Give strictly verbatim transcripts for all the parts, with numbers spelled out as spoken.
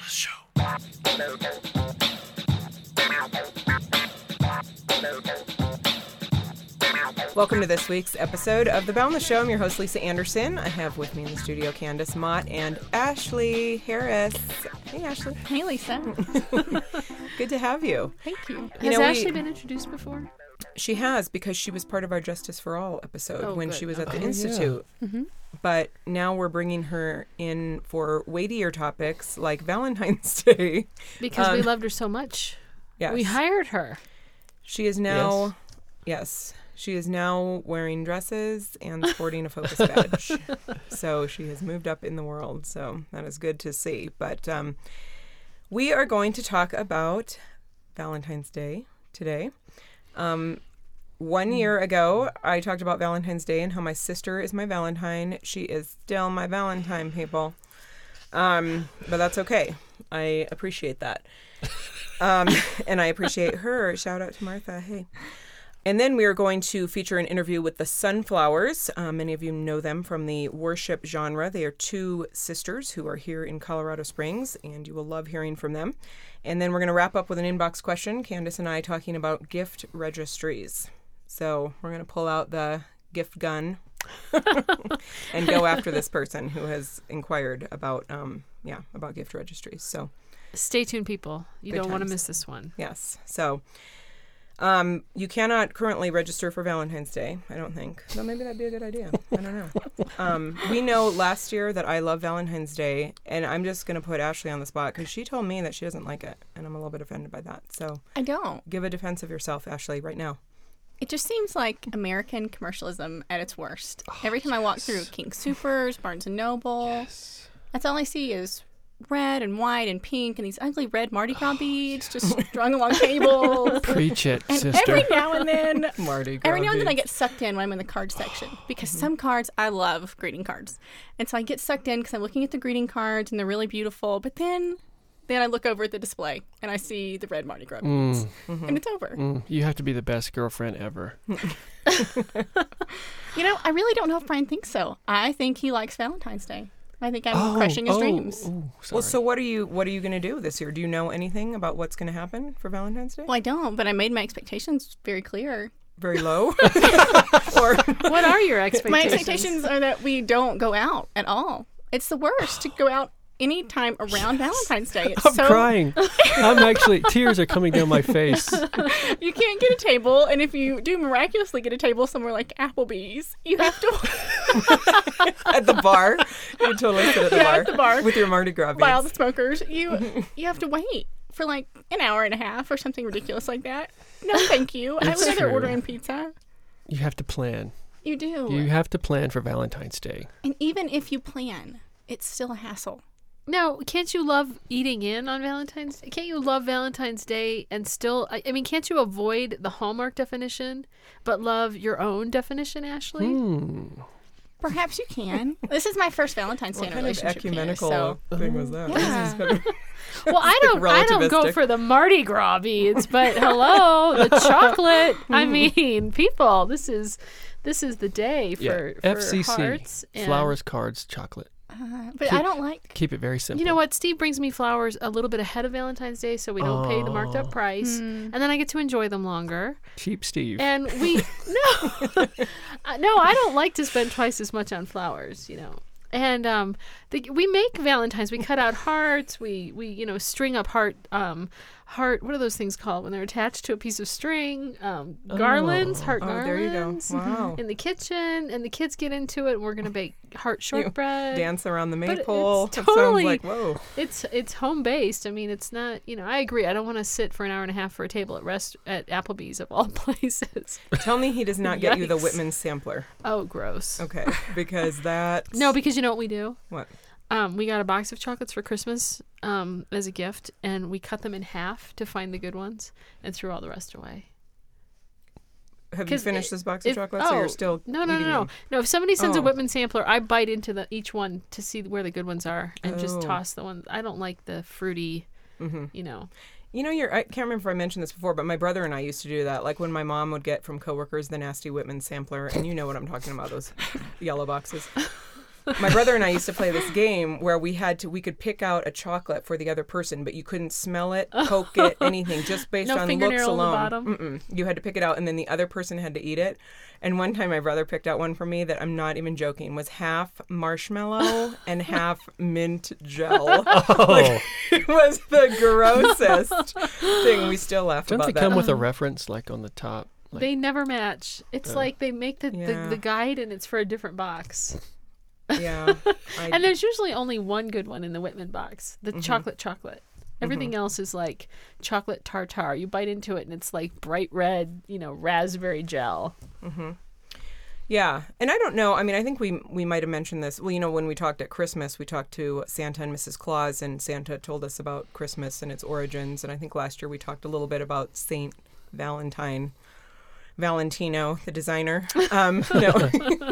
Boundless Show. Welcome to this week's episode of The Boundless Show. I'm your host, Lisa Anderson. I have with me in the studio Candace Mott and Ashley Harris. Hey, Ashley. Hey, Lisa. Good to have you. Thank you. You Has know, Ashley we- been introduced before? She has, because she was part of our Justice for All episode Oh, when good. she was at the Oh, yeah. Institute. Mm-hmm. But now we're bringing her in for weightier topics like Valentine's Day. Because we Um, loved her so much. Yes. We hired her. She is now, yes, she is now wearing dresses and sporting a Focus badge. So she has moved up in the world. So that is good to see. But um, we are going to talk about Valentine's Day today. Um, one year ago, I talked about Valentine's Day and how my sister is my Valentine. She is still my Valentine, people. Um, but that's okay. I appreciate that. Um, and I appreciate her. Shout out to Martha. Hey. And then we are going to feature an interview with the Sunflowers. Um, many of you know them from the worship genre. They are two sisters who are here in Colorado Springs, and you will love hearing from them. And then we're going to wrap up with an inbox question, Candace and I talking about gift registries. So we're going to pull out the gift gun and go after this person who has inquired about, um, yeah, about gift registries. So Stay tuned, people. You Good don't want to times. miss this one. yes, so um, you cannot currently register for Valentine's Day, I don't think. So maybe that'd be a good idea. I don't know. Um, we know last year that I love Valentine's Day, and I'm just going to put Ashley on the spot because she told me that she doesn't like it, and I'm a little bit offended by that. So I don't. give a defense of yourself, Ashley, right now. It just seems like American commercialism at its worst. Every time I walk through King Soopers, Barnes and Noble, that's all I see is red and white and pink and these ugly red Mardi Gras beads just strung along tables. Preach it, And sister. every now and then, Marty, every now and then I get sucked in when I'm in the card section because some cards, I love greeting cards. And so I get sucked in because I'm looking at the greeting cards and they're really beautiful. But then then I look over at the display and I see the red Mardi Gras beads. Mm, And it's over. mm, you have to be the best girlfriend ever. You know, I really don't know if Brian thinks so. I think he likes Valentine's Day. I think I'm Oh, crushing his oh, dreams. oh, Well, sorry. so what are you what are you going to do this year? Do you know anything about what's going to happen for Valentine's Day? Well, I don't, but I made my expectations very clear. Very low? Or What are your expectations? My expectations are that we don't go out at all. It's the worst to go out anytime around Valentine's Day. It's I'm so crying. I'm actually, tears are coming down my face. you can't get a table, and if you do miraculously get a table somewhere like Applebee's, you have to at the bar? You totally sit at the, Yeah, bar, at the bar. with your Mardi Gras buy all the beads. smokers. You you have to wait for like an hour and a half or something ridiculous like that. No, thank you. I It's would rather true. order in pizza. You have to plan. You do. You have to plan for Valentine's Day. And even if you plan, it's still a hassle. No, can't you love eating in on Valentine's Day? Can't you love Valentine's Day and still, I, I mean, can't you avoid the Hallmark definition, but love your own definition, Ashley? Hmm. Perhaps you can. This is my first Valentine's Day What in a kind of relationship here, ecumenical so thing was that? Yeah. This is kind of- Well, I don't, I don't go relativistic. for the Mardi Gras beads, but hello, the chocolate. I mean, people, this is, this is the day for, Yeah. for F C C. hearts. and- Flowers, cards, chocolate. uh, but I don't like. Keep it very simple. You know what? Steve brings me flowers a little bit ahead of Valentine's Day, so we don't pay the marked up Oh. price, Hmm. and then I get to enjoy them longer. Cheap Steve. And we no, Uh, no, I don't like to spend twice as much on flowers, you know. And um, the, we make Valentines. We cut out hearts. We we you know string up heart um heart. What are those things called when they're attached to a piece of string? Um, garlands, heart Oh, there you go. garlands. Wow. In the kitchen, and the kids get into it. And we're gonna bake heart shortbread. Dance around the But maypole. it's That totally- sounds like, whoa. It's it's home based. I mean, it's not. You know, I agree. I don't want to sit for an hour and a half for a table at rest at Applebee's of all places. Tell me he does not get you the Yikes. Whitman sampler. Oh, gross. Okay, because that. No, because you know what we do? What? Um, we got a box of chocolates for Christmas um, as a gift, and we cut them in half to find the good ones and threw all the rest away. Have you 'Cause finished it- this box of if- chocolates, or oh, you're still No, no, no, eating no. them? No, if somebody sends Oh. a Whitman sampler, I bite into the each one to see where the good ones are and just Oh. toss the ones. I don't like the fruity, Mm-hmm. you know. You know, you're, I can't remember if I mentioned this before, but my brother and I used to do that. Like when my mom would get from coworkers the nasty Whitman sampler, and you know what I'm talking about, those yellow boxes. my brother and I used to play this game where we had to we could pick out a chocolate for the other person, but you couldn't smell it, poke it, anything, just based No on fingernail looks on the alone. bottom? Mm-mm. You had to pick it out, and then the other person had to eat it. And one time my brother picked out one for me that I'm not even joking was half marshmallow and half mint gel. Oh, Like, it was the grossest thing. We still laugh don't about they that. come with a reference like on the top? Like, They never match. It's Uh, like they make the, Yeah. the, the guide and it's for a different box. Yeah. I, And there's usually only one good one in the Whitman box, the Mm-hmm. chocolate chocolate. Everything else is like chocolate tartare. You bite into it and it's like bright red, you know, raspberry gel. Yeah, and I don't know. I mean, I think we we might have mentioned this. Well, you know, when we talked at Christmas, we talked to Santa and Missus Claus, and Santa told us about Christmas and its origins. And I think last year we talked a little bit about Saint Valentine, Valentino, the designer. Um, no,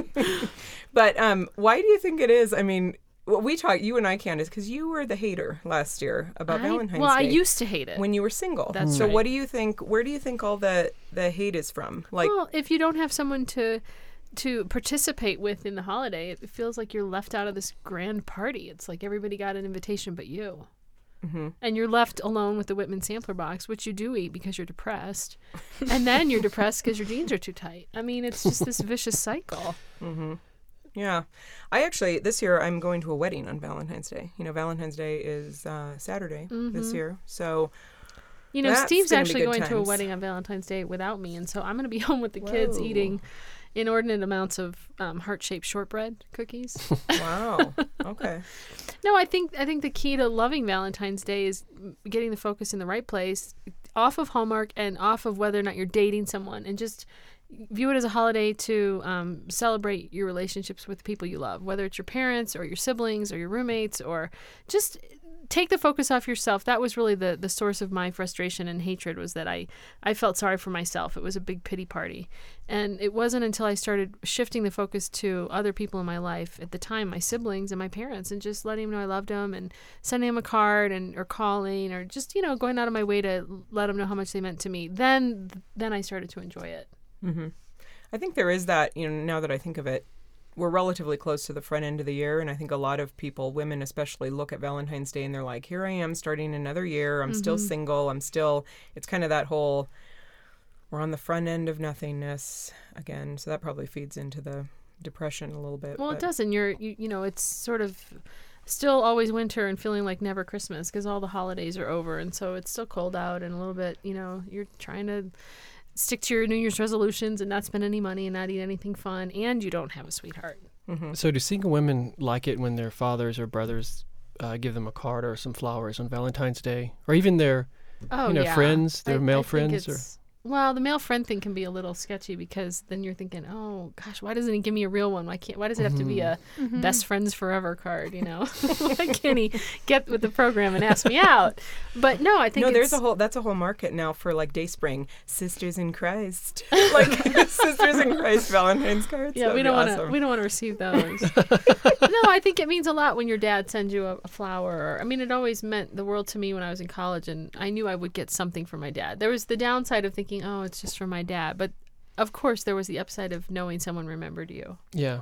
but um, why do you think it is? I mean, what we talked, you and I, Candace, because you were the hater last year about I- Valentine's well, Day. I used to hate it. when you were single. That's so right. what do you think? Where do you think all the the hate is from? Like, well, if you don't have someone to to participate with in the holiday, it feels like you're left out of this grand party. It's like everybody got an invitation but you. Mm-hmm. And you're left alone with the Whitman sampler box, which you do eat because you're depressed. And then you're depressed because your jeans are too tight. I mean, it's just this vicious cycle. Mm-hmm. Yeah. I actually, this year, I'm going to a wedding on Valentine's Day. You know, Valentine's Day is uh, Saturday this Mhm. year. So, You know, That's Steve's gonna be actually good going to a times. wedding on Valentine's Day without me, and so I'm going to be home with the kids Whoa. eating inordinate amounts of um, heart-shaped shortbread cookies. wow. Okay. No, I think I think the key to loving Valentine's Day is getting the focus in the right place, off of Hallmark and off of whether or not you're dating someone, and just view it as a holiday to um, celebrate your relationships with the people you love, whether it's your parents or your siblings or your roommates, or just take the focus off yourself. That was really the, the source of my frustration and hatred, was that I, I felt sorry for myself. It was a big pity party. And it wasn't until I started shifting the focus to other people in my life, at the time, my siblings and my parents, and just letting them know I loved them and sending them a card and or calling or just, you know, going out of my way to let them know how much they meant to me. Then, then I started to enjoy it. Mm-hmm. I think there is that, you know, now that I think of it, we're relatively close to the front end of the year. And I think a lot of people, women especially, look at Valentine's Day and they're like, here I am starting another year. I'm still Mhm. single. I'm still, it's kind of that whole, we're on the front end of nothingness again. So that probably feeds into the depression a little bit. Well, but- it does. And you're, you, you know, it's sort of still always winter and feeling like never Christmas because all the holidays are over. And so it's still cold out and a little bit, you know, you're trying to stick to your New Year's resolutions and not spend any money and not eat anything fun, and you don't have a sweetheart. Mhm. So do single women like it when their fathers or brothers uh, give them a card or some flowers on Valentine's Day, or even their Oh, you know yeah. friends, their I- male I think friends, or it's- Well, the male friend thing can be a little sketchy because then you're thinking, oh gosh, why doesn't he give me a real one? Why can't? Why does it have to be a Mhm. best friends forever card? You know, why can't he get with the program and ask me out? But no, I think No, it's, there's a whole that's a whole market now for like Dayspring, Sisters in Christ, like Sisters in Christ Valentine's cards. Yeah, That'd we be don't want to. awesome. We don't want to receive those. No, I think it means a lot when your dad sends you a, a flower. Or, I mean, it always meant the world to me when I was in college, and I knew I would get something from my dad. There was the downside of thinking, oh, it's just from my dad, but of course there was the upside of knowing someone remembered you. yeah.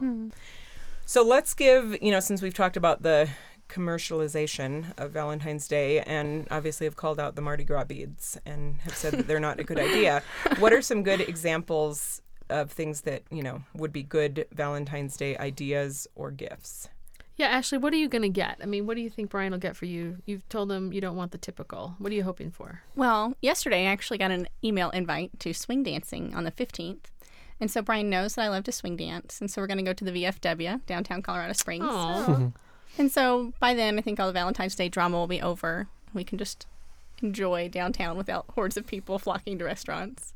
So let's give, you know, since we've talked about the commercialization of Valentine's Day and obviously have called out the Mardi Gras beads and have said that they're not a good idea, what are some good examples of things that, you know, would be good Valentine's Day ideas or gifts? Yeah, Ashley, what are you going to get? I mean, what do you think Brian will get for you? You've told him you don't want the typical. What are you hoping for? Well, yesterday I actually got an email invite to swing dancing on the fifteenth. And so Brian knows that I love to swing dance. And so we're going to go to the V F W, downtown Colorado Springs. Oh, And so by then, I think all the Valentine's Day drama will be over. We can just enjoy downtown without hordes of people flocking to restaurants.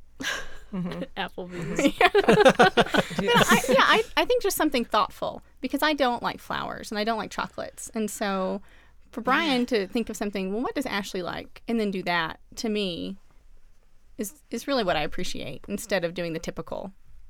Applebee's. I, yeah, I, I think just something thoughtful, because I don't like flowers and I don't like chocolates. And so for Brian to think of something, well, what does Ashley like? And then do that, to me, is, is really what I appreciate, instead of doing the typical.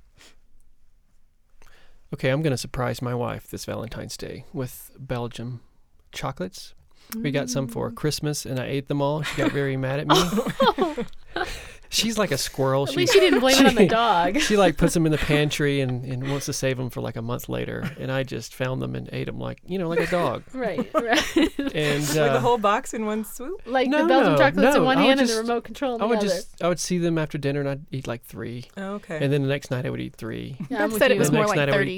Okay, I'm going to surprise my wife this Valentine's Day with Belgium chocolates. We got some for Christmas, and I ate them all. She got very mad at me. She's like a squirrel. At She, least you didn't blame it on the dog. She like puts them in the pantry and, and wants to save them for like a month later. And I just found them and ate them like, you know, like a dog. Right, right. And Like uh, the whole box in one swoop? Like No, the Belgian no, chocolates in no, one I would hand just- and the remote control in the I would other. just, I would see them after dinner and I'd eat like three. Oh, okay. And then the next night I would eat three. Yeah, Beth I'm with said it you. was the more next like night thirty.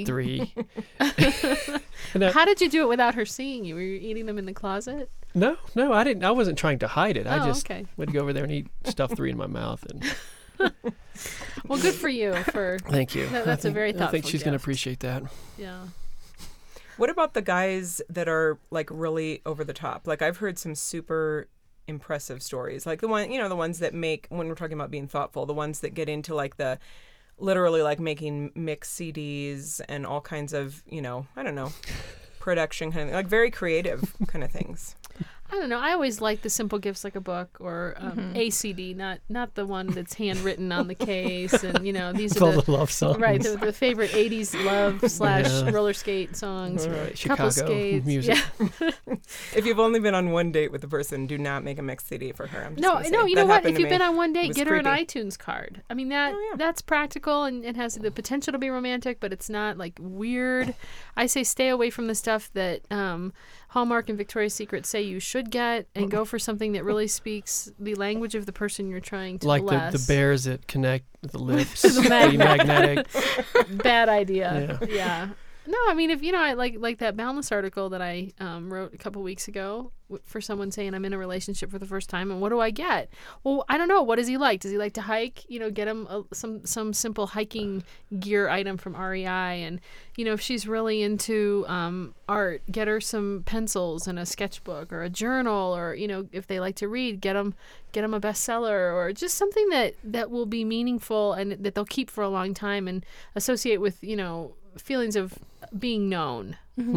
I would eat three. And I- How did you do it without her seeing you? Were you eating them in the closet? no, no, I didn't. I wasn't trying to hide it. I Oh, just okay. would go over there and eat stuff three in my mouth. And Well, good for you for thank you. That- that's a I think- very I think thoughtful she's going to gift. appreciate that. yeah. What about the guys that are like really over the top? Like I've heard some super impressive stories. Like the one, you know, the ones that make, when we're talking about being thoughtful, the ones that get into like the literally like making mix C Ds and all kinds of, you know, I don't know, production kind of like very creative kind of things. I don't know. I always like the simple gifts like a book or um, Mm-hmm. a C D, not not the one that's handwritten on the case. And you know, these With are all the, the love songs. right the, the favorite eighties love slash Yeah. roller skate songs, All right, couple Chicago skates. music. Yeah. If you've only been on one date with the person, do not make a mix C D for her. I'm just No, gonna say. no. You That know what? happened If to you've me. been on one It date, was get her an creepy. iTunes card. I mean that Oh, yeah. that's practical and it has the potential to be romantic, but it's not like weird. I say stay away from the stuff that um, Hallmark and Victoria's Secret say you should get, and go for something that really speaks the language of the person you're trying to Like the, bless. the bears that connect the lips, The the magnet. magnetic. Bad idea. Yeah. Yeah. No, I mean, if you know, I like like that Boundless article that I um, wrote a couple weeks ago w- for someone saying I'm in a relationship for the first time, and what do I get? Well, I don't know. What does he like? Does he like to hike? You know, get him a, some some simple hiking gear item from R E I, and you know, if she's really into um, art, get her some pencils and a sketchbook or a journal, or you know, if they like to read, get them get them a bestseller or just something that that will be meaningful and that they'll keep for a long time and associate with you know feelings of being known.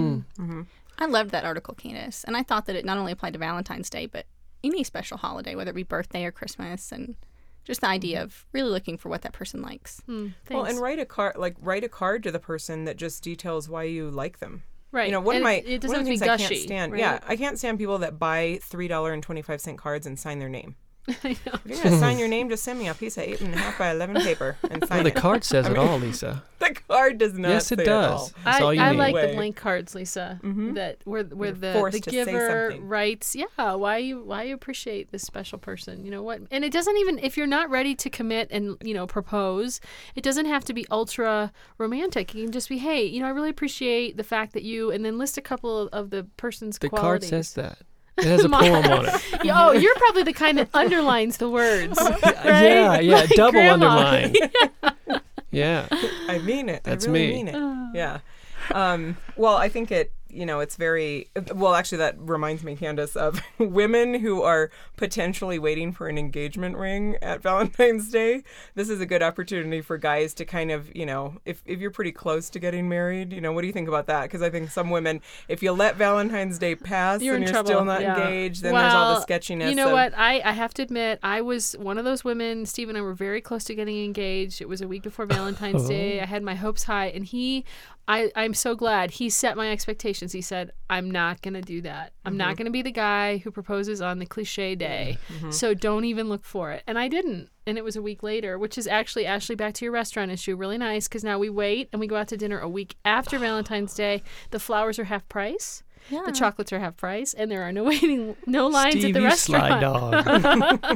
I loved that article, Candace, and I thought that it not only applied to Valentine's Day, but any special holiday, whether it be birthday or Christmas, and just the idea of really looking for what that person likes. Hmm, Well, thanks. and write a card, like write a card to the person that just details why you like them. right. You know, one And of my it, it one doesn't of the have things to be I gushy. can't stand. right? Yeah, I can't stand people that buy three dollar and twenty five cent cards and sign their name. I know. If you're gonna sign your name, just send me a piece of eight and a half by eleven paper and sign Well, the it. card says it all, Lisa. The card does not. Yes, it say does. all. That's I, all you I need. like Way. the blank cards, Lisa. Mhm. That where where You're the forced the to say giver something. writes, yeah, why you why you appreciate this special person. You know what? And it doesn't even if you're not ready to commit and you know propose, it doesn't have to be ultra romantic. It can just be, hey, you know, I really appreciate the fact that you, and then list a couple of, of the person's The card qualities. says that. It has a My- poem on it. Yeah, oh, you're probably the kind that underlines the words. Yeah, yeah, Like double grandma. underline. Yeah. I mean it. That's I really me. mean it. Yeah. Um, well, I think it, you know, it's very, well, actually, that reminds me, Candace, of women who are potentially waiting for an engagement ring at Valentine's Day. This is a good opportunity for guys to kind of, you know, if, if you're pretty close to getting married, you know, what do you think about that? Because I think some women, if you let Valentine's Day pass You're and in you're trouble. still not yeah. engaged, then there's all the Well, sketchiness. You know of, what? I, I have to admit, I was one of those women. Steve and I were very close to getting engaged. It was a week before Valentine's Day. I had my hopes high, and he, I, I'm so glad he set my expectations. He said, I'm not going to do that. I'm not going to be the guy who proposes on the cliche day. So don't even look for it. And I didn't. And it was a week later, which is actually, Ashley, back to your restaurant issue, really nice because now we wait and we go out to dinner a week after Valentine's Day. The flowers are half price. Yeah. The chocolates are half price, and there are no waiting, no lines Steve, at the you restaurant. sly dog.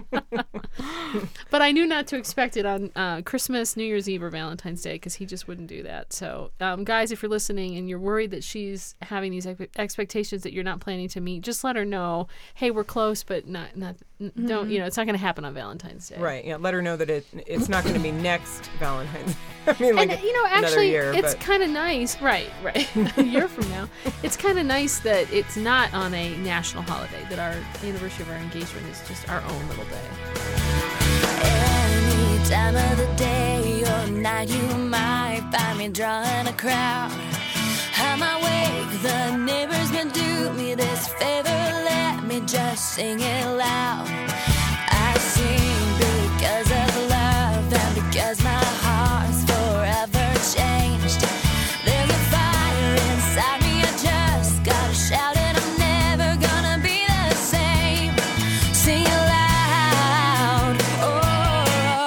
But I knew not to expect it on uh, Christmas, New Year's Eve, or Valentine's Day because he just wouldn't do that. So, um, guys, if you're listening and you're worried that she's having these ex- expectations that you're not planning to meet, just let her know. Hey, we're close, but not not n- don't you know? It's not going to happen on Valentine's Day. Right, yeah. Let her know that it it's not going to be next Valentine's. I mean, like and you know, another actually, year, it's but- kind of nice, right? Right, a year from now, it's kind of nice that it's not on a national holiday. That our anniversary of our engagement is just our own little day. Any time of the day or night, you might find me drawing a crowd. I'm awake, the neighbors can do me this favor, let me just sing it loud. I sing because of love and because my heart's forever changed. There's a fire inside me, I just gotta shout it, I'm never gonna be the same. Sing it loud, oh.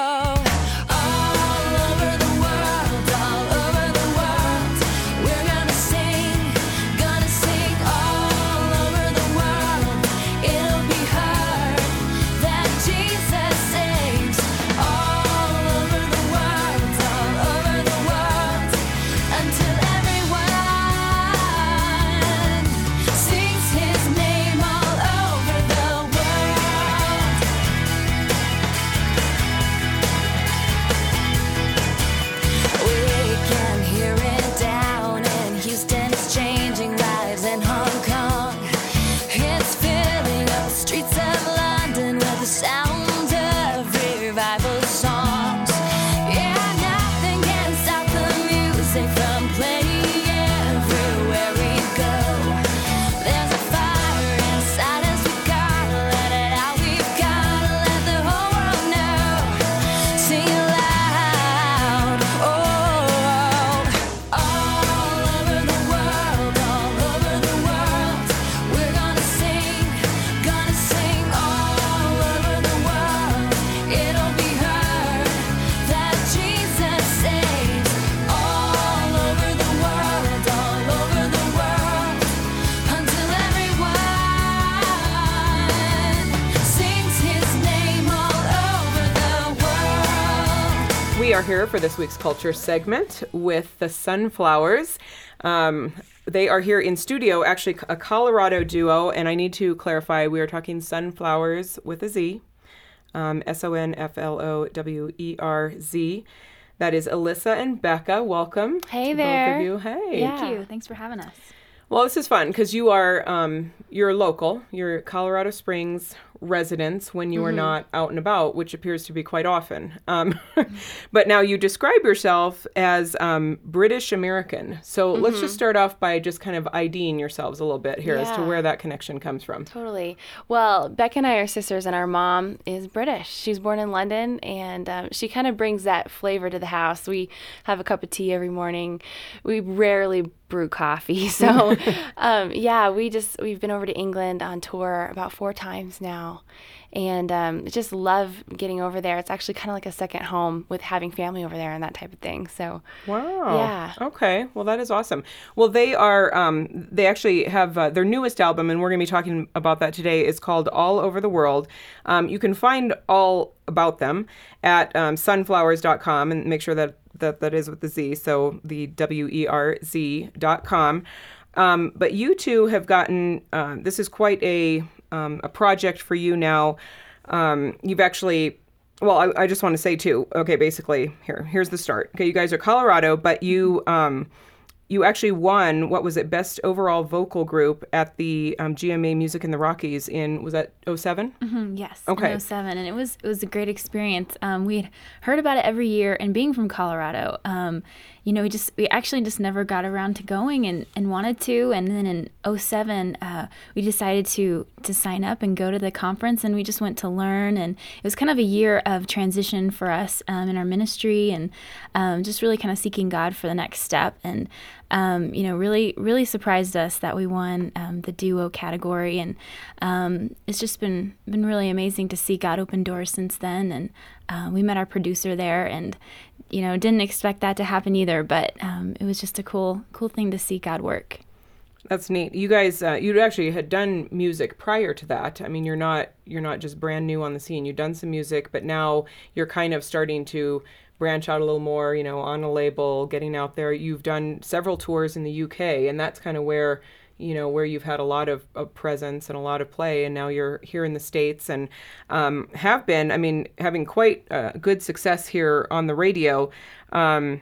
are here for this week's Culture segment with the Sunflowers. Um, they are here in studio, actually a Colorado duo, and I need to clarify, we are talking Sunflowers with a Z, um, S O N F L O W E R Z. That is Alyssa and Becca. Welcome. Hey to there. Both of you. Hey. Yeah. Thank you. Thanks for having us. Well, this is fun because you are um, you're local. You're Colorado Springs residents when you are mm-hmm. not out and about, which appears to be quite often. Um, but now you describe yourself as um, British American. So mm-hmm. let's just start off by just kind of IDing yourselves a little bit here yeah. as to where that connection comes from. Totally. Well, Becca and I are sisters, and our mom is British. She's born in London, and um, she kind of brings that flavor to the house. We have a cup of tea every morning. We rarely brew coffee. So, um, yeah, we just, we've been over to England on tour about four times now. And um, just love getting over there. It's actually kind of like a second home with having family over there and that type of thing. So, wow. Yeah. Okay. Well, that is awesome. Well, they are, um, they actually have uh, their newest album, and we're going to be talking about that today, is called All Over the World. Um, you can find all about them at um, sunflowers dot com, and make sure that, that that is with the Z, so the W E R Z dot com. Um, but you two have gotten, uh, this is quite a... Um, a project for you now. Um, you've actually, well, I, I just want to say too, okay, basically, here, here's the start. Okay, you guys are Colorado, but you um, you actually won, what was it, Best Overall Vocal Group at the um, G M A Music in the Rockies in, was that oh seven? Mm-hmm, yes, okay. in oh seven, and it was it was a great experience. Um, we'd heard about it every year, and being from Colorado, um, you know, we just we actually just never got around to going and, and wanted to. And then in oh seven, uh, we decided to to sign up and go to the conference, and we just went to learn. And it was kind of a year of transition for us um, in our ministry, and um, just really kind of seeking God for the next step. And um, you know, really really surprised us that we won um, the duo category, and um, it's just been been really amazing to see God open doors since then. And uh, we met our producer there, and you know, didn't expect that to happen either, but um, it was just a cool, cool thing to see God work. That's neat. You guys, uh, you actually had done music prior to that. I mean, you're not, you're not just brand new on the scene. You've done some music, but now you're kind of starting to branch out a little more, you know, on a label, getting out there. You've done several tours in the U K, and that's kind of where, you know, where you've had a lot of, of presence and a lot of play, and now you're here in the States and um, have been, I mean, having quite uh, good success here on the radio. Um,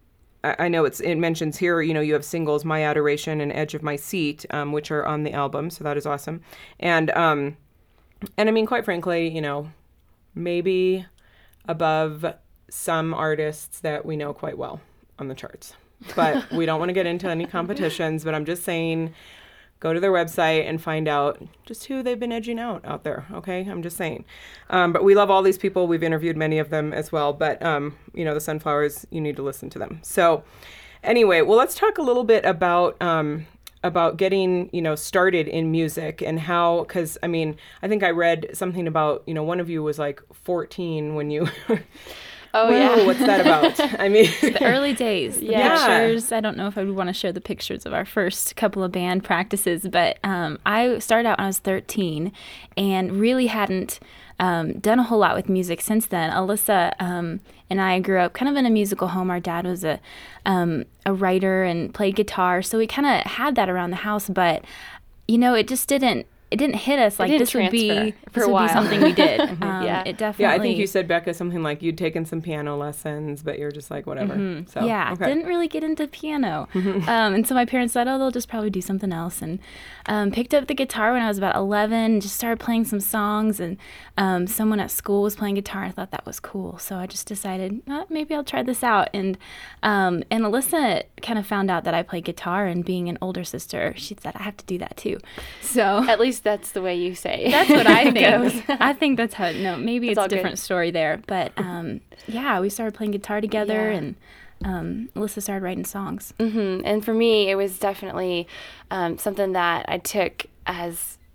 I, I know it's it mentions here, you know, you have singles My Adoration and Edge of My Seat, um, which are on the album, so that is awesome. And, um, and I mean, quite frankly, you know, maybe above some artists that we know quite well on the charts. But we don't want to get into any competitions, but I'm just saying, go to their website and find out just who they've been edging out out there, okay? I'm just saying. Um, but we love all these people. We've interviewed many of them as well. But, um, you know, the Sunflowers, you need to listen to them. So anyway, well, let's talk a little bit about um, about getting, you know, started in music and how, because, I mean, I think I read something about, you know, one of you was like fourteen when you... Oh, Whoa, yeah. What's that about? I mean, the early days, the Yeah. pictures. I don't know if I would want to show the pictures of our first couple of band practices, but um, I started out when I was thirteen and really hadn't um, done a whole lot with music since then. Alyssa um, and I grew up kind of in a musical home. Our dad was a um, a writer and played guitar, so we kind of had that around the house, but, you know, it just didn't. It didn't hit us like didn't this would be transfer for this a would while. be something we did. Um, Yeah. It definitely. yeah, I think you said, Becca, something like you'd taken some piano lessons, but you're just like, whatever. Mm-hmm. So, yeah, okay. didn't really get into piano. um, and so my parents said, oh, they'll just probably do something else. And um, picked up the guitar when I was about eleven, just started playing some songs. And um, someone at school was playing guitar, and I thought that was cool. So I just decided, oh, maybe I'll try this out. And, um, and Alyssa kind of found out that I played guitar, and being an older sister, she said, I have to do that too. So At least that's the way you say. that's what I Goes. think. I think that's how, no, maybe It's it's, all a different good. story there. But um, yeah, we started playing guitar together, Yeah. and um, Alyssa started writing songs. hmm And for me, it was definitely um, something that I took as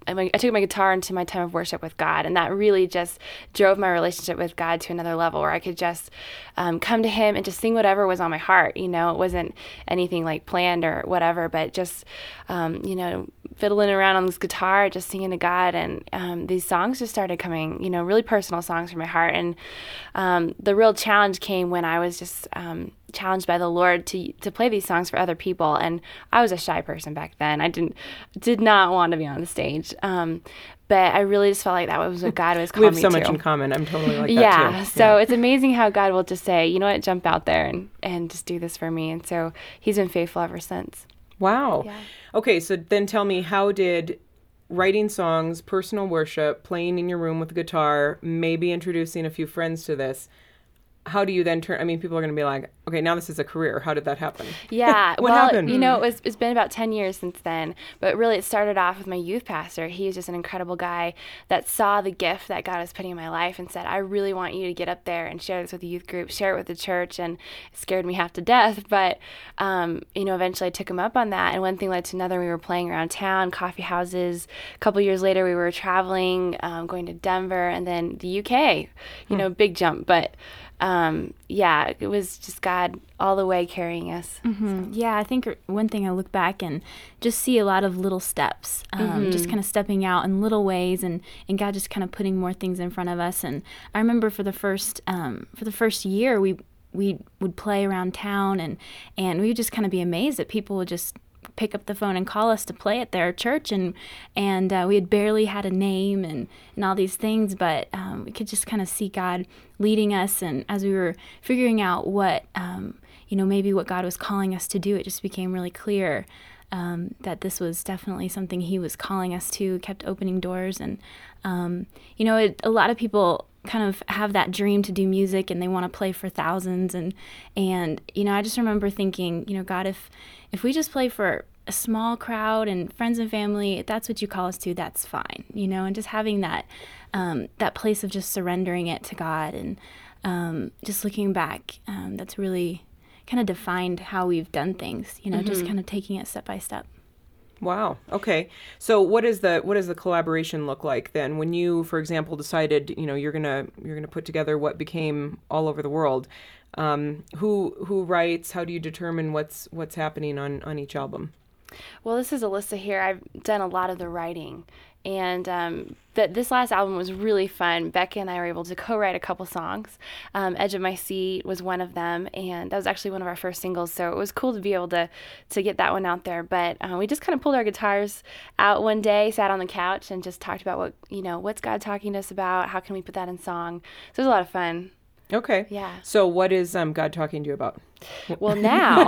I, I took my guitar into my time of worship with God, and that really just drove my relationship with God to another level where I could just um, come to him and just sing whatever was on my heart. You know, it wasn't anything like planned or whatever, but just, um, you know, fiddling around on this guitar, just singing to God. And um, these songs just started coming, you know, really personal songs from my heart. And um, the real challenge came when I was just um, challenged by the Lord to to play these songs for other people. And I was a shy person back then. I didn't did not want to be on the stage. Um, but I really just felt like that was what God was calling me to. We have so much in common. I'm totally like that yeah, too. So Yeah. it's amazing how God will just say, you know what, jump out there and, and just do this for me. And so he's been faithful ever since. Wow. Yeah. Okay, so then tell me, how did writing songs, personal worship, playing in your room with a guitar, maybe introducing a few friends to this, how do you then turn? I mean, people are going to be like, okay, now this is a career. How did that happen? Yeah. What well, happened? you know, it was, it's been about ten years since then, but really it started off with my youth pastor. He was just an incredible guy that saw the gift that God was putting in my life and said, I really want you to get up there and share this with the youth group, share it with the church. And it scared me half to death. But, um, you know, eventually I took him up on that. And one thing led to another. We were playing around town, coffee houses. A couple years later, we were traveling, um, going to Denver and then the U K, you know, big jump. But Um, yeah, it was just God all the way carrying us. Mm-hmm. Yeah, I think one thing I look back and just see a lot of little steps, um, Mm-hmm. just kind of stepping out in little ways, and, and God just kind of putting more things in front of us. And I remember for the first um, for the first year, we we would play around town, and and we would just kind of be amazed that people would just pick up the phone and call us to play at their church, and and uh, we had barely had a name and, and all these things, but um, we could just kind of see God leading us. And as we were figuring out what um, you know maybe what God was calling us to do, it just became really clear um, that this was definitely something He was calling us to. Kept opening doors, and um, you know it, a lot of people kind of have that dream to do music and they want to play for thousands, and and you know I just remember thinking, you know God, if if we just play for a small crowd and friends and family, if that's what you call us to, that's fine, you know and just having that um, that place of just surrendering it to God, and um, just looking back, um, that's really kind of defined how we've done things, you know mm-hmm. just kind of taking it step by step. Wow. Okay. So what is the what does the collaboration look like then? When you, for example, decided, you know, you're gonna you're gonna put together what became All Over the World, um, who who writes? How do you determine what's what's happening on, on each album? Well, this is Alyssa here. I've done a lot of the writing. And um, th- this last album was really fun. Becca and I were able to co-write a couple songs. Um, Edge of My Seat was one of them, and that was actually one of our first singles. So it was cool to be able to to get that one out there. But uh, we just kind of pulled our guitars out one day, sat on the couch, and just talked about what you know, what's God talking to us about? How can we put that in song? So it was a lot of fun. Okay. Yeah. So what is um, God talking to you about? Well, now.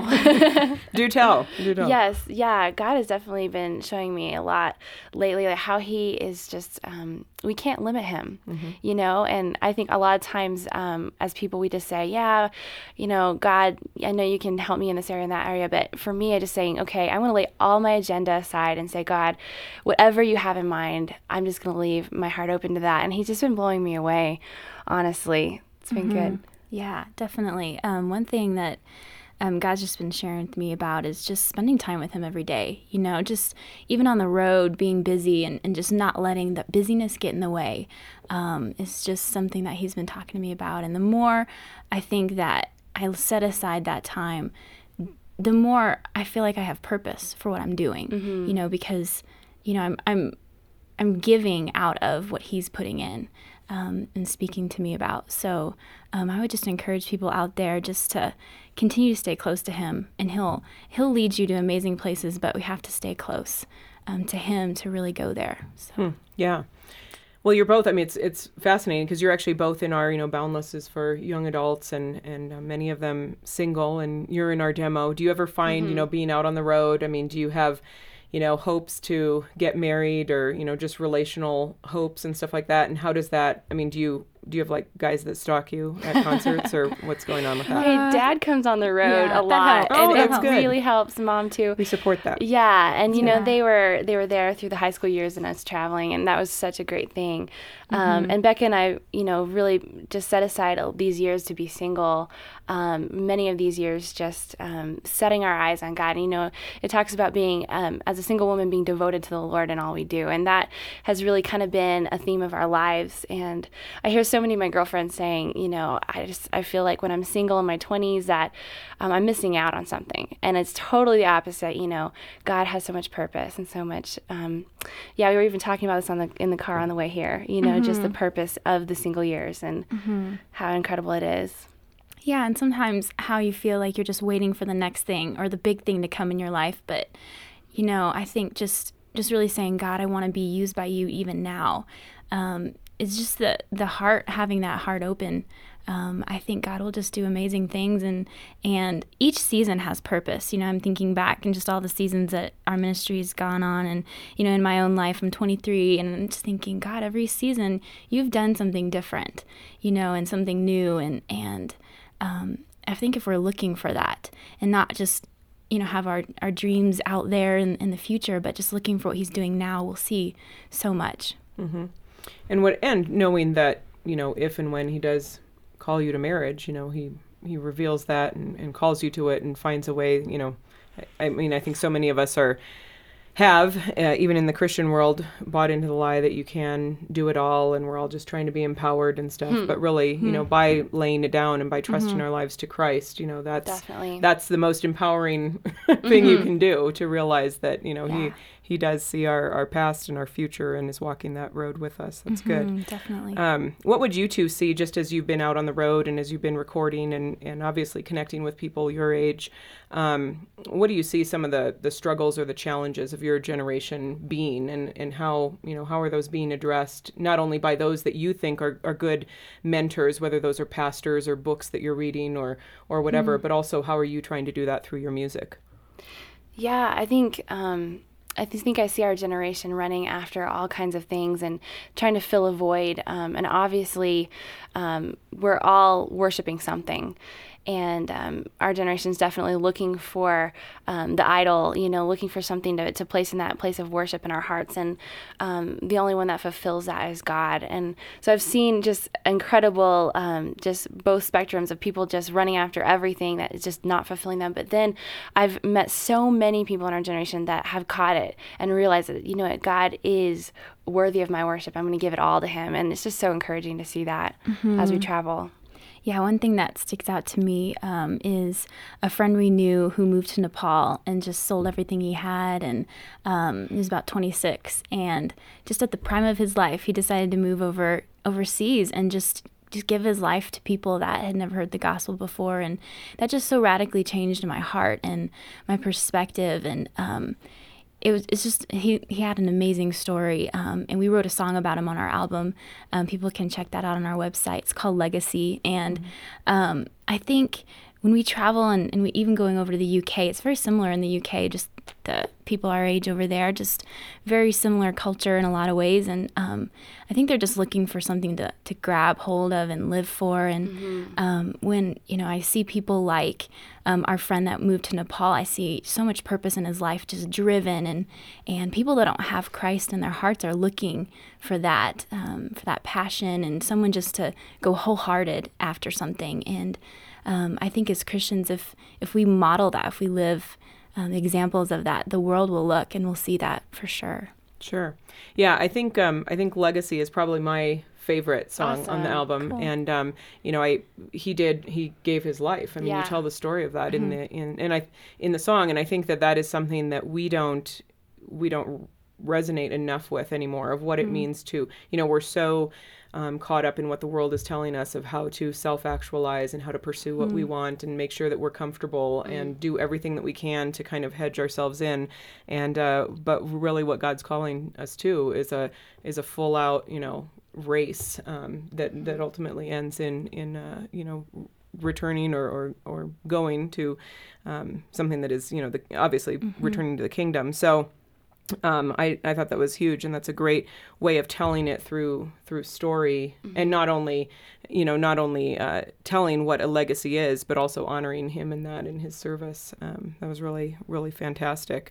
Do tell. Do tell. Yes. Yeah. God has definitely been showing me a lot lately, like how He is just, um, we can't limit Him, mm-hmm. you know? And I think a lot of times um, as people, we just say, yeah, you know, God, I know you can help me in this area and that area. But for me, I just saying, okay, I want to lay all my agenda aside and say, God, whatever you have in mind, I'm just going to leave my heart open to that. And He's just been blowing me away, honestly. It's been mm-hmm. good. Yeah, definitely. Um, one thing that um, God's just been sharing with me about is just spending time with Him every day. You know, just even on the road, being busy and, and just not letting that busyness get in the way um, is just something that He's been talking to me about. And the more I think that I set aside that time, the more I feel like I have purpose for what I'm doing. Mm-hmm. You know, because you know I'm I'm I'm giving out of what He's putting in. Um, and speaking to me about. So um, I would just encourage people out there just to continue to stay close to Him, and He'll He'll lead you to amazing places, but we have to stay close um, to Him to really go there. So hmm. Yeah. Well, you're both, I mean, it's it's fascinating because you're actually both in our, you know, Boundless is for young adults, and, and uh, many of them single, and you're in our demo. Do you ever find, mm-hmm. you know, being out on the road, I mean, do you have, you know, hopes to get married, or, you know, just relational hopes and stuff like that? And how does that, I mean, do you do you have like guys that stalk you at concerts, or what's going on with that? My dad comes on the road yeah, a lot, that helps. Oh, and that's it good. really helps. Mom too. We support that. Yeah, and you Yeah. know they were they were there through the high school years and us traveling, and that was such a great thing. Um, Mm-hmm. and Becca and I, you know, really just set aside these years to be single. Um, many of these years just um, setting our eyes on God. And, you know, it talks about being um, as a single woman being devoted to the Lord in all we do, and that has really kind of been a theme of our lives. And I hear so many of my girlfriends saying, you know, I just I feel like when I'm single in my twenties that um, I'm missing out on something, and it's totally the opposite. You know, God has so much purpose and so much. Um, yeah, we were even talking about this on the in the car on the way here. You know, mm-hmm. just the purpose of the single years and mm-hmm. how incredible it is. Yeah, and sometimes how you feel like you're just waiting for the next thing or the big thing to come in your life. But, you know, I think just just really saying, God, I want to be used by you even now. Um, it's just the, the heart, having that heart open. Um, I think God will just do amazing things, and and each season has purpose. You know, I'm thinking back and just all the seasons that our ministry has gone on, and you know, in my own life, I'm twenty-three, and I'm just thinking, God, every season you've done something different, you know, and something new, and and um, I think if we're looking for that, and not just you know have our our dreams out there in, in the future, but just looking for what He's doing now, we'll see so much. Mm-hmm. And what and knowing that you know if and when He does call you to marriage, you know, he, he reveals that and, and calls you to it and finds a way, you know, I, I mean, I think so many of us are, have, uh, even in the Christian world, bought into the lie that you can do it all and we're all just trying to be empowered and stuff. Hmm. But really, hmm. you know, by laying it down and by trusting mm-hmm. our lives to Christ, you know, that's, Definitely. that's the most empowering thing mm-hmm. you can do, to realize that, you know, yeah. he, he does see our, our past and our future and is walking that road with us. That's mm-hmm, good. Definitely. Um, what would you two see just as you've been out on the road and as you've been recording and, and obviously connecting with people your age? Um, what do you see some of the, the struggles or the challenges of your generation being, and, and how, you know, how are those being addressed, not only by those that you think are, are good mentors, whether those are pastors or books that you're reading or, or whatever, mm. but also how are you trying to do that through your music? Yeah, I think... Um I think I see our generation running after all kinds of things and trying to fill a void. Um, and obviously, um, we're all worshiping something. And um, our generation is definitely looking for um, the idol, you know, looking for something to, to place in that place of worship in our hearts. And um, the only one that fulfills that is God. And so I've seen just incredible, um, just both spectrums of people just running after everything that is just not fulfilling them. But then I've met so many people in our generation that have caught it and realized that, you know what, God is worthy of my worship. I'm going to give it all to Him. And it's just so encouraging to see that mm-hmm. as we travel. Yeah, one thing that sticks out to me um, is a friend we knew who moved to Nepal and just sold everything he had, and um, he was about twenty-six, and just at the prime of his life, he decided to move over overseas and just just give his life to people that had never heard the gospel before, and that just so radically changed my heart and my perspective, and um, It was. It's just he. He had an amazing story, um, and we wrote a song about him on our album. Um, people can check that out on our website. It's called Legacy, and mm-hmm. um, I think when we travel and, and we even going over to the U K, it's very similar in the U K. Just the people our age over there, just very similar culture in a lot of ways, and um, I think they're just looking for something to, to grab hold of and live for. And mm-hmm. um, when you know I see people like um, our friend that moved to Nepal, I see so much purpose in his life, just driven, and and people that don't have Christ in their hearts are looking for that, um, for that passion, and someone just to go wholehearted after something. And um, I think as Christians, if if we model that, if we live Um, examples of that, the world will look and we'll see that for sure. Sure. Yeah, I think um, I think Legacy is probably my favorite song awesome. on the album. Cool. And um, you know, I he did he gave his life. I mean, yeah. you tell the story of that mm-hmm. in the in and I in the song, and I think that that is something that we don't we don't resonate enough with anymore, of what mm-hmm. it means to, you know, we're so Um, caught up in what the world is telling us of how to self-actualize and how to pursue what mm. we want and make sure that we're comfortable mm. and do everything that we can to kind of hedge ourselves in. And uh, but really, what God's calling us to is a is a full-out, you know, race um, that that ultimately ends in in uh, you know, returning or or, or going to um, something that is, you know, the, obviously mm-hmm. returning to the kingdom. So. Um, I, I thought that was huge, and that's a great way of telling it through through story, mm-hmm. and not only, you know, not only uh, telling what a legacy is, but also honoring him in that in his service. Um, that was really really fantastic.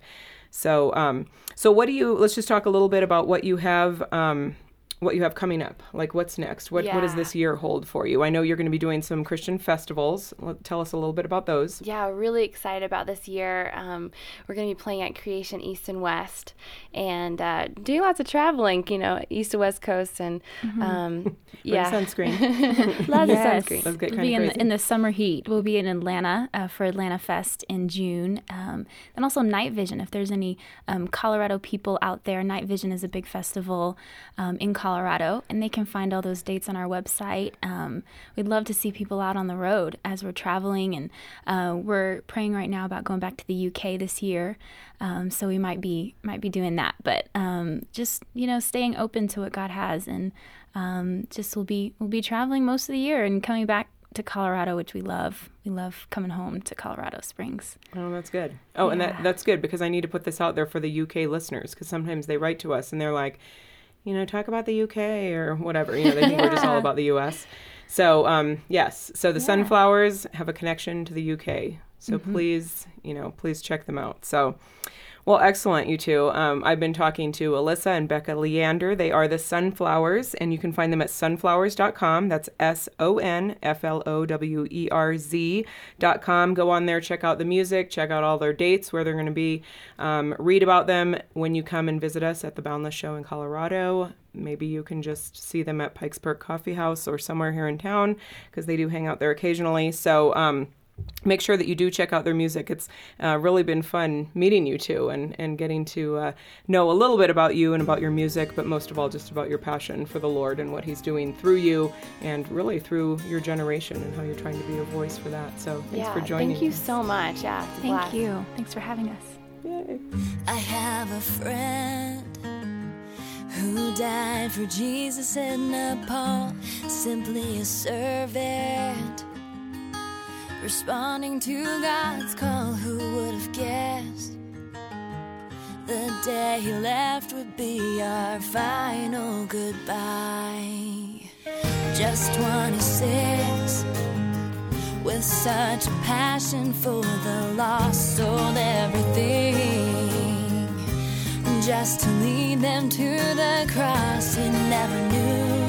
So um, so what do you? Let's just talk a little bit about what you have. Um, what you have coming up. Like, what's next? What yeah. what does this year hold for you? I know you're going to be doing some Christian festivals. Tell us a little bit about those. Yeah, we're really excited about this year. Um, we're going to be playing at Creation East and West, and uh, doing lots of traveling, you know, east to west coast, and Mm-hmm. um, yeah. sunscreen. Lots Yes. of sunscreen. Let's get We'll kind be of in crazy. the, in the summer heat. We'll be in Atlanta uh, for Atlanta Fest in June. Um, and also Night Vision. If there's any um, Colorado people out there, Night Vision is a big festival um, in Colorado, and they can find all those dates on our website. Um, we'd love to see people out on the road as we're traveling, and uh, we're praying right now about going back to the U K this year. Um, so we might be might be doing that, but um, just you know, staying open to what God has, and um, just we'll be we'll be traveling most of the year and coming back to Colorado, which we love. We love coming home to Colorado Springs. Oh, that's good. Oh, and Yeah. that that's good, because I need to put this out there for the U K listeners, because sometimes they write to us and they're like, you know, talk about the U K or whatever. You know, they think we're just all Yeah. about the U S. So, um, yes. So the Yeah. Sunflowers have a connection to the U K. So Mm-hmm. please, you know, please check them out. So, well, excellent, you two. Um, I've been talking to Alyssa and Becca Leander. They are the Sunflowers, and you can find them at sunflowers dot com. That's S O N F L O W E R Z dot com. Go on there, check out the music, check out all their dates, where they're going to be. Um, read about them when you come and visit us at the Boundless Show in Colorado. Maybe you can just see them at Pikes Peak Coffee House or somewhere here in town, because they do hang out there occasionally. So, um, make sure that you do check out their music. It's uh, really been fun meeting you two, and, and getting to uh, know a little bit about you and about your music, but most of all, just about your passion for the Lord and what he's doing through you, and really through your generation, and how you're trying to be a voice for that. So thanks yeah, for joining thank you us. so much. Yeah, it's a Thank blast. you. Thanks for having us. Yay. I have a friend who died for Jesus in Nepal, simply a servant, responding to God's call. Who would have guessed the day he left would be our final goodbye? Just twenty-six, with such a passion for the lost, sold everything just to lead them to the cross. He never knew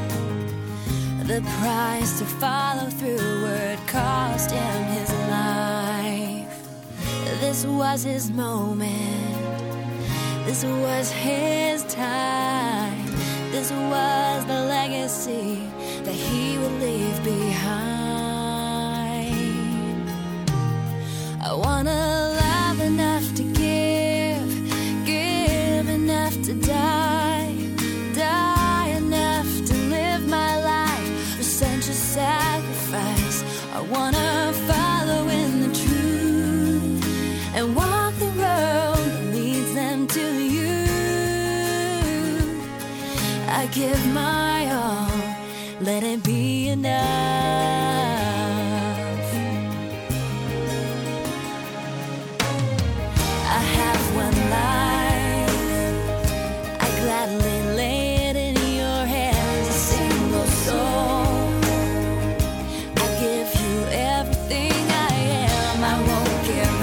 the price to follow through would cost him his life. This was his moment. This was his time. This was the legacy that he would leave behind. I wanna love enough to give, give enough to die, die enough to live my life for such a sacrifice. I wanna follow in the truth and walk the road that leads them to you. I give my all, let it be enough. I have one life, I gladly lay it in your hands, a single soul. I give you everything I am, I won't give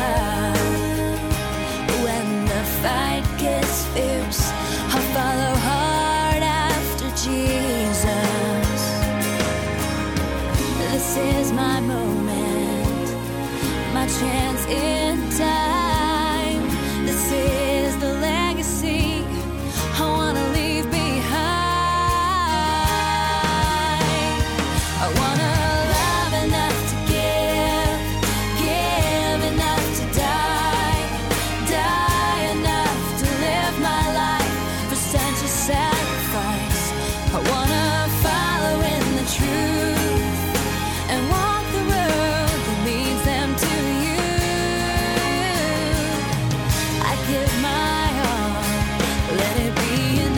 up. When the fight gets fierce, I'll follow hard after Jesus. This is my moment, my chance in time. This is the legacy I wanna leave behind. I wanna love enough to give, give enough to die, die enough to live my life for such a sacrifice. I wanna follow in the truth and walk the road that leads them to you. I give my all, let it be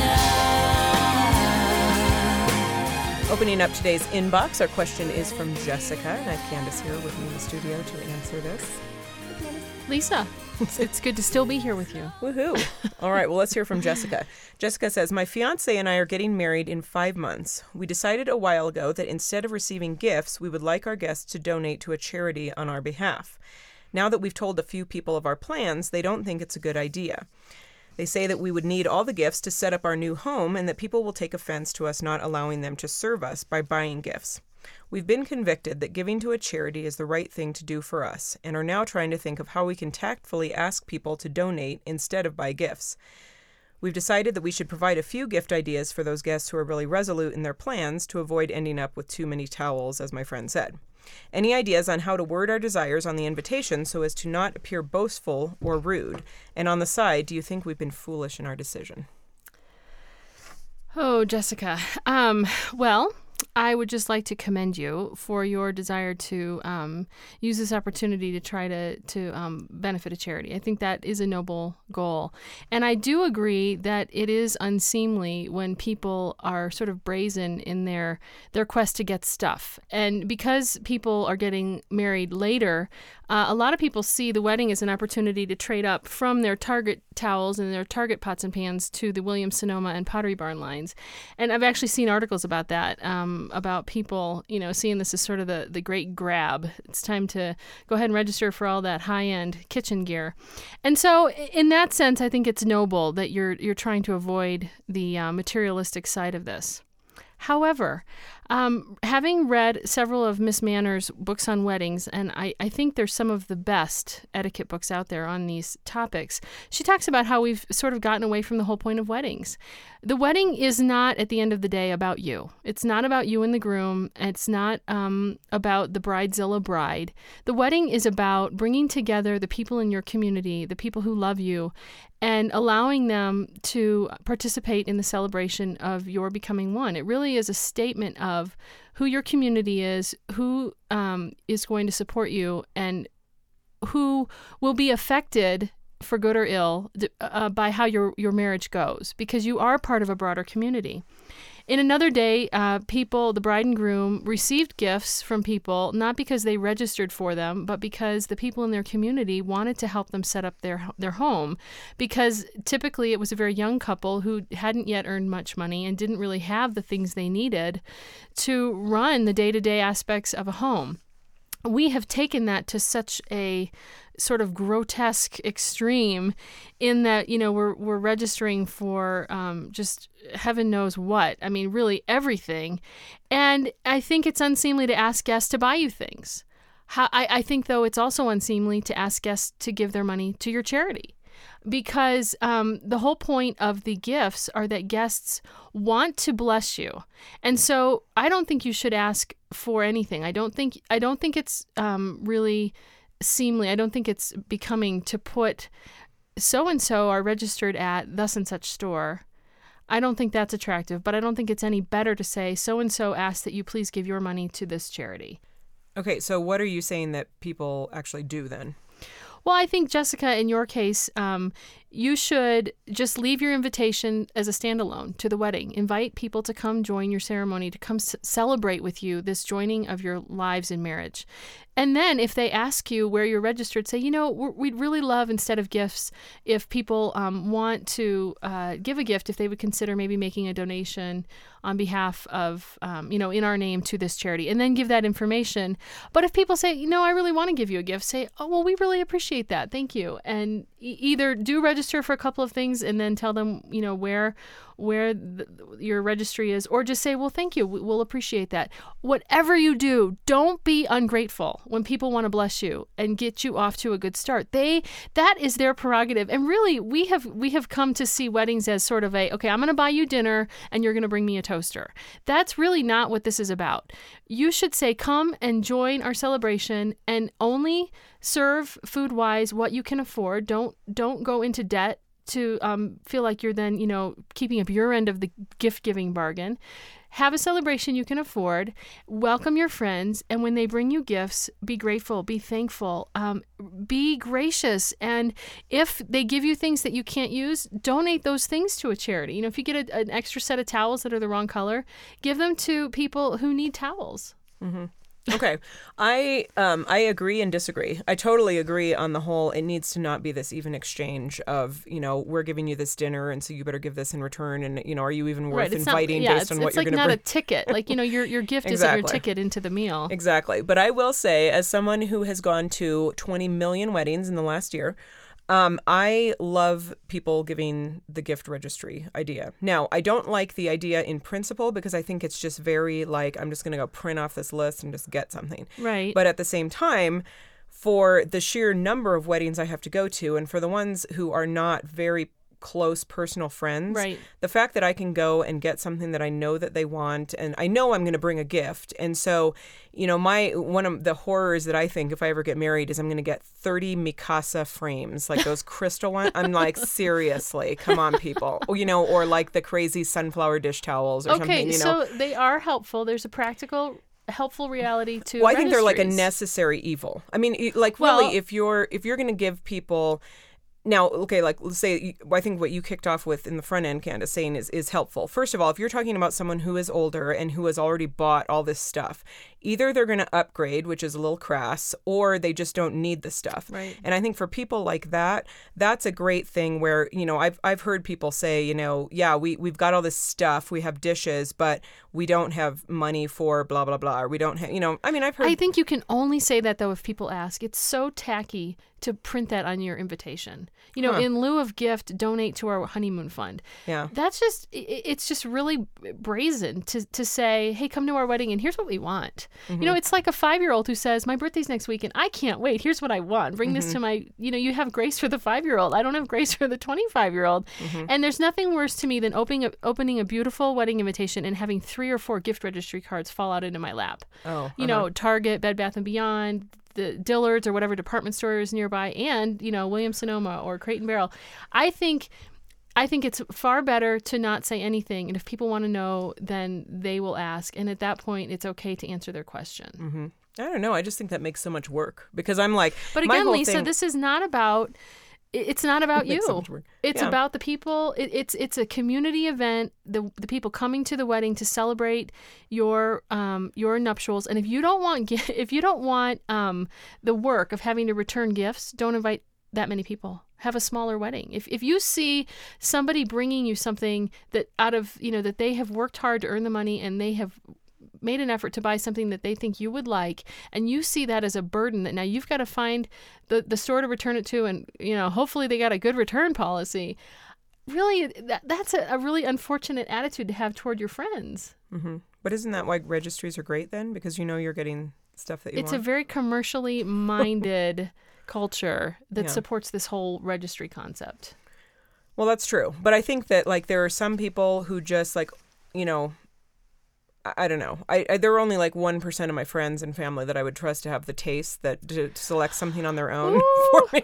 enough. Opening up today's inbox, our question is from Jessica, and I have Candace here with me in the studio to answer this. Lisa. It's good to still be here with you. Woohoo. All right, well, let's hear from Jessica. Jessica says, my fiance and I are getting married in five months. We decided a while ago that instead of receiving gifts, we would like our guests to donate to a charity on our behalf. Now that we've told a few people of our plans, they don't think it's a good idea. They say that we would need all the gifts to set up our new home and that people will take offense to us not allowing them to serve us by buying gifts. We've been convicted that giving to a charity is the right thing to do for us and are now trying to think of how we can tactfully ask people to donate instead of buy gifts. We've decided that we should provide a few gift ideas for those guests who are really resolute in their plans to avoid ending up with too many towels, as my friend said. Any ideas on how to word our desires on the invitation so as to not appear boastful or rude? And on the side, do you think we've been foolish in our decision? Oh, Jessica. Um, well, I would just like to commend you for your desire to um, use this opportunity to try to, to um, benefit a charity. I think that is a noble goal. And I do agree that it is unseemly when people are sort of brazen in their, their quest to get stuff. And because people are getting married later, uh, a lot of people see the wedding as an opportunity to trade up from their Target towels and their Target pots and pans to the Williams-Sonoma and Pottery Barn lines. And I've actually seen articles about that. Um, about people, you know, seeing this as sort of the, the great grab. It's time to go ahead and register for all that high-end kitchen gear. And so in that sense, I think it's noble that you're you're trying to avoid the uh, materialistic side of this. However, um, having read several of Miss Manner's books on weddings, and I, I think there's some of the best etiquette books out there on these topics, she talks about how we've sort of gotten away from the whole point of weddings. The wedding is not, at the end of the day, about you. It's not about you and the groom. It's not um, about the bridezilla bride. The wedding is about bringing together the people in your community, the people who love you, and allowing them to participate in the celebration of your becoming one. It really is a statement of who your community is, who um, is going to support you, and who will be affected, for good or ill, uh, by how your, your marriage goes, because you are part of a broader community. In another day, uh, people, the bride and groom, received gifts from people, not because they registered for them, but because the people in their community wanted to help them set up their their home, because typically it was a very young couple who hadn't yet earned much money and didn't really have the things they needed to run the day-to-day aspects of a home. We have taken that to such a sort of grotesque extreme in that, you know, we're we're registering for um, just heaven knows what. I mean, really everything. And I think it's unseemly to ask guests to buy you things. How, I, I think, though, it's also unseemly to ask guests to give their money to your charity. Because um, the whole point of the gifts are that guests want to bless you, and so I don't think you should ask for anything. I don't think I don't think it's um, really seemly. I don't think it's becoming to put so and so are registered at thus and such store. I don't think that's attractive, but I don't think it's any better to say so and so asked that you please give your money to this charity. Okay, so what are you saying that people actually do then? Well, I think, Jessica, in your case, um, you should just leave your invitation as a standalone to the wedding. Invite people to come join your ceremony, to come c- celebrate with you this joining of your lives in marriage. And then if they ask you where you're registered, say, you know, we're, we'd really love, instead of gifts, if people um, want to uh, give a gift, if they would consider maybe making a donation on behalf of, um, you know, in our name to this charity, and then give that information. But if people say, you know, I really want to give you a gift, say, oh, well, we really appreciate that. Thank you. And e- either do register for a couple of things and then tell them, you know, where where the, your registry is, or just say, well, thank you, we'll appreciate that. Whatever you do, don't be ungrateful when people want to bless you and get you off to a good start. They that is their prerogative. And really, we have we have come to see weddings as sort of a, okay, I'm going to buy you dinner and you're going to bring me a toaster. That's really not what this is about. You should say, come and join our celebration, and only serve food-wise what you can afford. Don't don't go into debt to um, feel like you're then, you know, keeping up your end of the gift-giving bargain. Have a celebration you can afford. Welcome your friends, and when they bring you gifts, be grateful, be thankful, um, be gracious. And if they give you things that you can't use, donate those things to a charity. You know, if you get a, an extra set of towels that are the wrong color, give them to people who need towels. Mm-hmm. Okay. I um I agree and disagree. I totally agree on the whole. It needs to not be this even exchange of, you know, we're giving you this dinner and so you better give this in return, and, you know, are you even worth Right, it's not- inviting yeah, based it's, on what it's you're like going to not bring? a ticket. Like, you know, your your gift isn't Exactly. your ticket into the meal. Exactly. But I will say, as someone who has gone to twenty million weddings in the last year, Um, I love people giving the gift registry idea. Now, I don't like the idea in principle because I think it's just very like, I'm just going to go print off this list and just get something. Right. But at the same time, for the sheer number of weddings I have to go to, and for the ones who are not very close personal friends, Right. the fact that I can go and get something that I know that they want, and I know I'm going to bring a gift. And so, you know, my one of the horrors that I think if I ever get married is I'm going to get thirty Mikasa frames, like those crystal ones. I'm like, seriously, come on, people. Or, you know, or like the crazy sunflower dish towels or Okay, something, you know. so they are helpful. There's a practical, helpful reality to Well, I think they're like a registries. necessary evil. I mean, y- like Well- really, if you're if you're going to give people now, okay, like let's say I think what you kicked off with in the front end, Candace, saying is is helpful. First of all, if you're talking about someone who is older and who has already bought all this stuff, either they're going to upgrade, which is a little crass, or they just don't need the stuff. Right. And I think for people like that, that's a great thing where, you know, I've I've heard people say, you know, yeah, we we've got all this stuff, we have dishes, but we don't have money for blah blah blah, or we don't have, you know, I mean, I've heard I think you can only say that though if people ask. It's so tacky to print that on your invitation. You know, Huh. in lieu of gift, donate to our honeymoon fund. Yeah. That's just i- i- it's just really brazen to to say, "Hey, come to our wedding and here's what we want." Mm-hmm. You know, it's like a five-year-old who says, "My birthday's next week and I can't wait. Here's what I want. Bring Mm-hmm. this to my, you know, you have grace for the five-year-old. I don't have grace for the twenty-five-year-old." Mm-hmm. And there's nothing worse to me than opening a, opening a beautiful wedding invitation and having three or four gift registry cards fall out into my lap. Oh, You know, Target, Bed Bath and Beyond, the Dillard's or whatever department store is nearby, and, you know, Williams Sonoma or Crate and Barrel. I think I think it's far better to not say anything, and if people want to know, then they will ask, and at that point it's okay to answer their question. Mm-hmm. I don't know. I just think that makes so much work because I'm like, But my again, whole Lisa, thing- this is not about it- it's not about It makes you. so much work. It's Yeah. about the people. It, it's it's a community event. The the people coming to the wedding to celebrate your um your nuptials. And if you don't want gi- if you don't want um the work of having to return gifts, don't invite that many people. Have a smaller wedding. If if you see somebody bringing you something that out of you know that they have worked hard to earn the money and they have made an effort to buy something that they think you would like, and you see that as a burden that now you've got to find the, the store to return it to, and you know hopefully they got a good return policy. Really, that, that's a, a really unfortunate attitude to have toward your friends. Mm-hmm. But isn't that why registries are great then? Because you know you're getting stuff that you It's want. a very commercially minded culture that Yeah. supports this whole registry concept. Well, that's true. But I think that like there are some people who just like, you know, I, I don't know. I, I there are only like one percent of my friends and family that I would trust to have the taste that to, to select something on their own for me.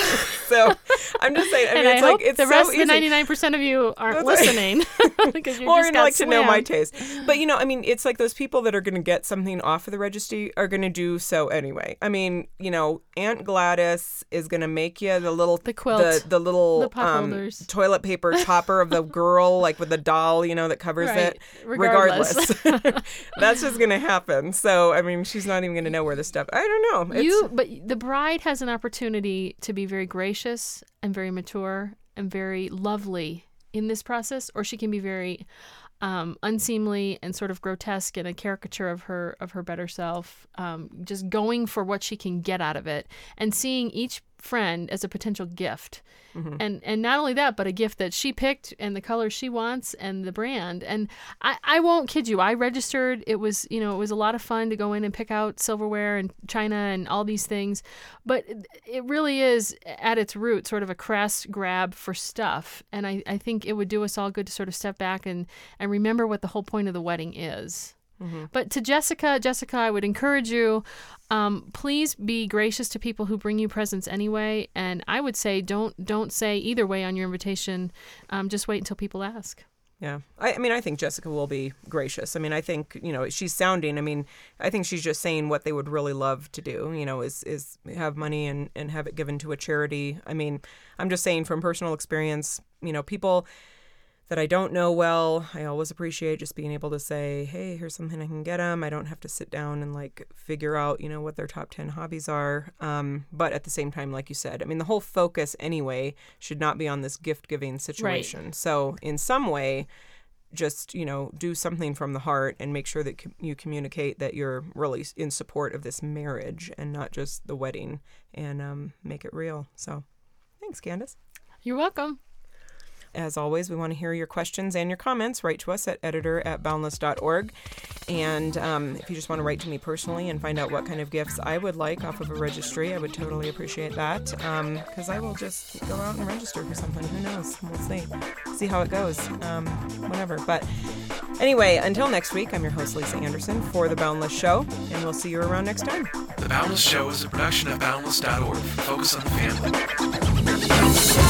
So I'm just saying. I mean, and it's I like hope it's the so rest of easy. the ninety-nine percent of you aren't That's right. listening because you're Or just gonna got like to know my slammed. taste. But you know, I mean, it's like those people that are going to get something off of the registry are going to do so anyway. I mean, you know, Aunt Gladys is going to make you the little The quilt. the, the little The pot um, holders. toilet paper topper of the girl, like with the doll, you know, that covers Right. it. Regardless. That's just going to happen. So, I mean, she's not even going to know where the stuff. I don't know. It's, You, but the bride has an opportunity to be very gracious and very mature and very lovely in this process, or she can be very um, unseemly and sort of grotesque and a caricature of her of her better self, um, just going for what she can get out of it and seeing each friend as a potential gift. Mm-hmm. And and not only that, but a gift that she picked and the color she wants and the brand. And I, I won't kid you, I registered. It was, you know, it was a lot of fun to go in and pick out silverware and china and all these things. But it, it really is at its root sort of a crass grab for stuff. And I, I think it would do us all good to sort of step back and, and remember what the whole point of the wedding is. Mm-hmm. But to Jessica, Jessica, I would encourage you, um, please be gracious to people who bring you presents anyway. And I would say don't don't say either way on your invitation. Um, just wait until people ask. Yeah. I, I mean, I think Jessica will be gracious. I mean, I think, you know, she's sounding, I mean, I think she's just saying what they would really love to do, you know, is, is have money and, and have it given to a charity. I mean, I'm just saying from personal experience, you know, people... that I don't know well, I always appreciate just being able to say, hey, here's something I can get them. I don't have to sit down and like figure out, you know, what their top ten hobbies are. Um, but at the same time, like you said, I mean, the whole focus anyway should not be on this gift giving situation. Right. So in some way, just, you know, do something from the heart and make sure that com- you communicate that you're really in support of this marriage and not just the wedding, and um, make it real. So thanks, Candace. You're welcome. As always, we want to hear your questions and your comments. Write to us at editor at boundless dot org. And um, if you just want to write to me personally and find out what kind of gifts I would like off of a registry, I would totally appreciate that. Because um, I will just go out and register for something. Who knows? We'll see. See how it goes. Um, whatever. But anyway, until next week, I'm your host, Lisa Anderson, for The Boundless Show. And we'll see you around next time. The Boundless Show is a production of boundless dot org. Focus on the family.